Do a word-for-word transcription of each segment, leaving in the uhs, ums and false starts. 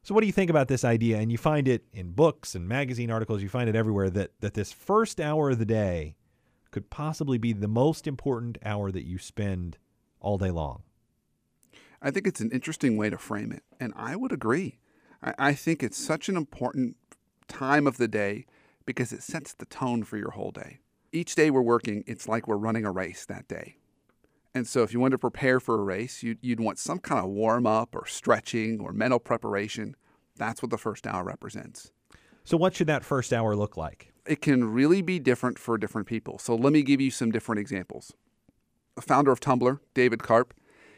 So what do you think about this idea? And you find it in books and magazine articles. You find it everywhere that, that this first hour of the day could possibly be the most important hour that you spend all day long. I think it's an interesting way to frame it, and I would agree. I, I think it's such an important time of the day because it sets the tone for your whole day. Each day we're working, it's like we're running a race that day. And so if you want to prepare for a race, you'd, you'd want some kind of warm-up or stretching or mental preparation. That's what the first hour represents. So what should that first hour look like? It can really be different for different people. So let me give you some different examples. The founder of Tumblr, David Karp,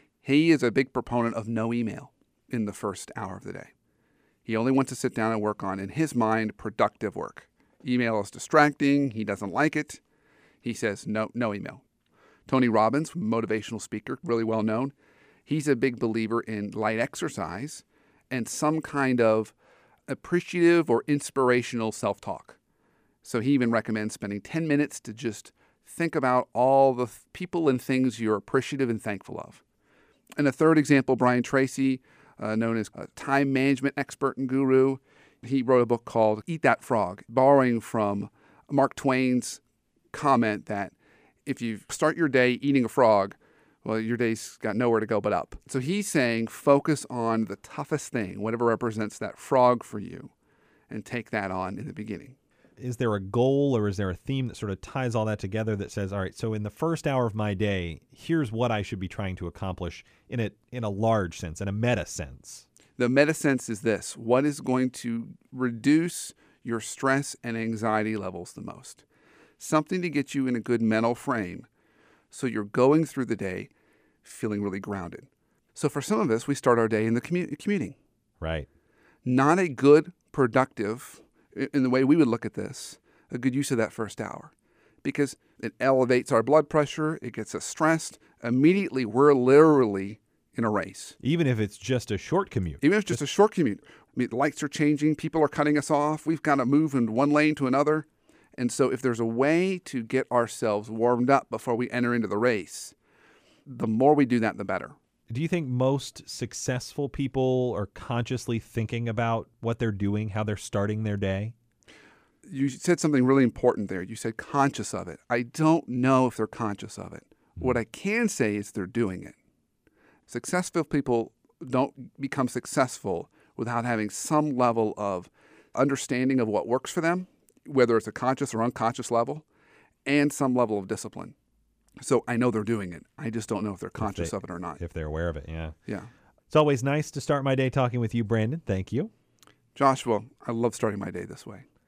he is a big proponent of no email in the first hour of the day. He only wants to sit down and work on, in his mind, productive work. Email is distracting. He doesn't like it. He says no, no email. Tony Robbins, motivational speaker, really well known, he's a big believer in light exercise and some kind of appreciative or inspirational self-talk. So he even recommends spending ten minutes to just think about all the th- people and things you're appreciative and thankful of. And a third example, Brian Tracy, uh, known as a time management expert and guru, he wrote a book called Eat That Frog, borrowing from Mark Twain's comment that if you start your day eating a frog, well, your day's got nowhere to go but up. So he's saying focus on the toughest thing, whatever represents that frog for you, and take that on in the beginning. Is there a goal or is there a theme that sort of ties all that together that says, all right, so in the first hour of my day, here's what I should be trying to accomplish in a, in a large sense, in a meta sense? The meta sense is this: what is going to reduce your stress and anxiety levels the most? Something to get you in a good mental frame so you're going through the day feeling really grounded. So for some of us, we start our day in the commu- commuting. Right. Not a good, productive, in the way we would look at this, a good use of that first hour. Because it elevates our blood pressure, it gets us stressed. Immediately, we're literally in a race. Even if it's just a short commute. Even if it's just a short commute. I mean, the lights are changing, people are cutting us off, we've got to move in one lane to another. And so if there's a way to get ourselves warmed up before we enter into the race, the more we do that, the better. Do you think most successful people are consciously thinking about what they're doing, how they're starting their day? You said something really important there. You said conscious of it. I don't know if they're conscious of it. Mm-hmm. What I can say is they're doing it. Successful people don't become successful without having some level of understanding of what works for them, whether it's a conscious or unconscious level, and some level of discipline. So I know they're doing it. I just don't know if they're conscious if they, of it or not. If they're aware of it, yeah. Yeah. It's always nice to start my day talking with you, Brandon. Thank you. Joshua, I love starting my day this way.